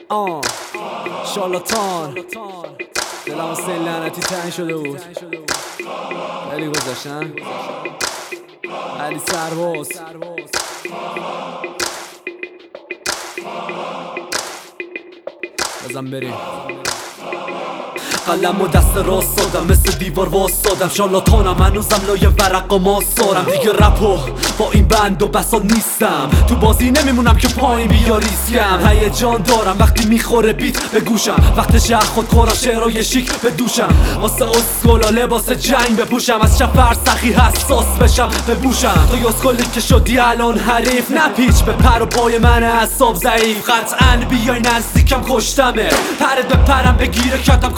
شارلاتان دلم حسین لعنتی تنگ شده بود. خیلی گذاشتن علی سرباز بزن بریم. قلم و دست راست دادم مثل دیوار واسادم. شارلاتانم هنوزم لای ورق و ماسارم. دیگه رپو با این بند و بسا نیستم. تو بازی نمیمونم که پایین بیا ریسکم. هیجان دارم وقتی میخوره بیت به گوشم. وقتش خود کارا شعرهای شیک به دوشم. واسه اسکولا لباس جنگ بپوشم. از شب فرسخی حساس بشم ببوشم. تو اسکولی که شدی الان حریف نپیچ به پر و پای من اعصاب ضعیف. قطعاً بیای نزدیکم کشتمه. پرت به پرم بگیره کتم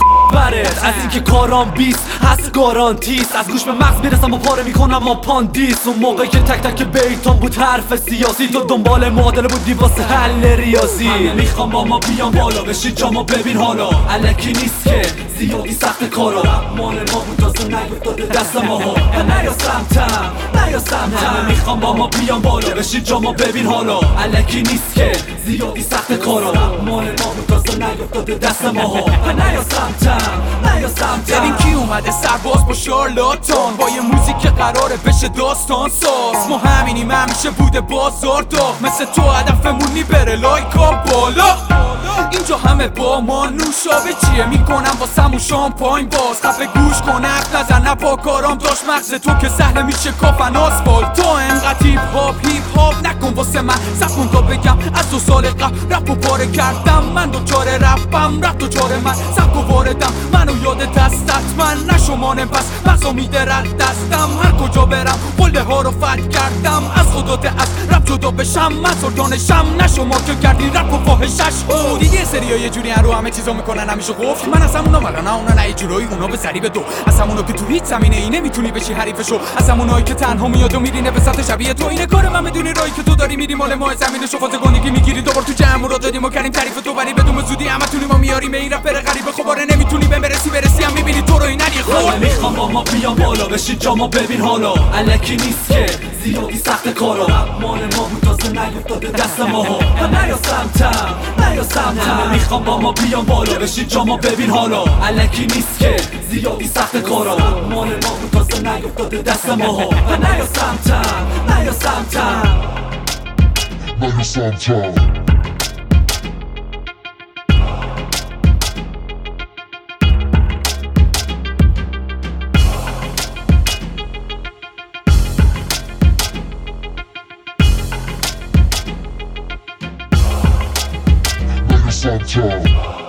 از اینکه کارام بیست هست گارانتیست. از گوش به مغز میرسم و پاره میکنم ما پاندیس. اون موقعی که تک تک بیتام بود حرف سیاسی. تو دنبال معادله بودی واسه حل ریاضی. همه میخوام با ما بیان بالا بشی جامو ببین حالا. الکی نیست که زیادی سخت کارا. مال ما بود تازه نیفتاده دست ماها. نیا سمتم نیا سمتم. همه میخوام با ما بیان بالا بشی جامو ببین حالا. الکی نیست که زیادی سخت کارا. مال ما بود تازه نیفتاده دست ماها. نیا سمتم ببین کی اومده سرباز با شارلاتان. با یه موزیک که قراره بشه داستان ساز. ما همینیم همیشه بوده بازار داغ. مثل تو هدفمونی بره لایکا بالا. اینجا همه با ما نوشابه چیه میکنم واسمون شامپاین باز. خفه گوش کن حرف نزن نپاکارام داشت مغز تو که سهل میشه کافن آسفالت. تو انقدر هیپ هاپ نکن واسه من. سکن تا بگم از 2 سال قبل رپ و پاره کردم. من دوچار رپم رپ دوچار من. سبک و واردم منو یاد دستت من نشمانه پس مغزو میده رد دستم. هر کجا برم قله ها رو فتح کردم. از خدات از رپ جدا بشم. من سلطانشم نشما که کردی رپ و فاحشش. دیدی یه سریا یه جوری رو همه چیزا میکنن همیشه قفل. من از همونا ولی نه اونا نه یه جورایی اونا به ضریب 2. از همونا که تو هیچ زمینه ای نمیتونی بشی حریفشو. از همونایی که تنها میاد و میرینه به سمت شبیه تو. اینه کار من بدونی راهی که تو داری میری مال ما. زمینشو فازگونگی میگیری دوبار تو جمع رو دادیم و کردیم تعریف تو ولی بدون زودی همتونی ما میاریم این رپر غریب. خباره نمیتونی بهم برسی هم میبینی تو رو این علی خور. میخوام با ما بیان بالا بشی جامو ببین حالا. الکی نیست که زیادی سخت کارا. مال ما بود تازه نیفتاده دست ماها. نیا سمتم میخوام با ما بیان بالا بشی جامو ببین حالا. الکی نیست که زیادی سخت کارا. مال ما بود تازه نیفتاده دست ماها. نیا سمتم Sometimes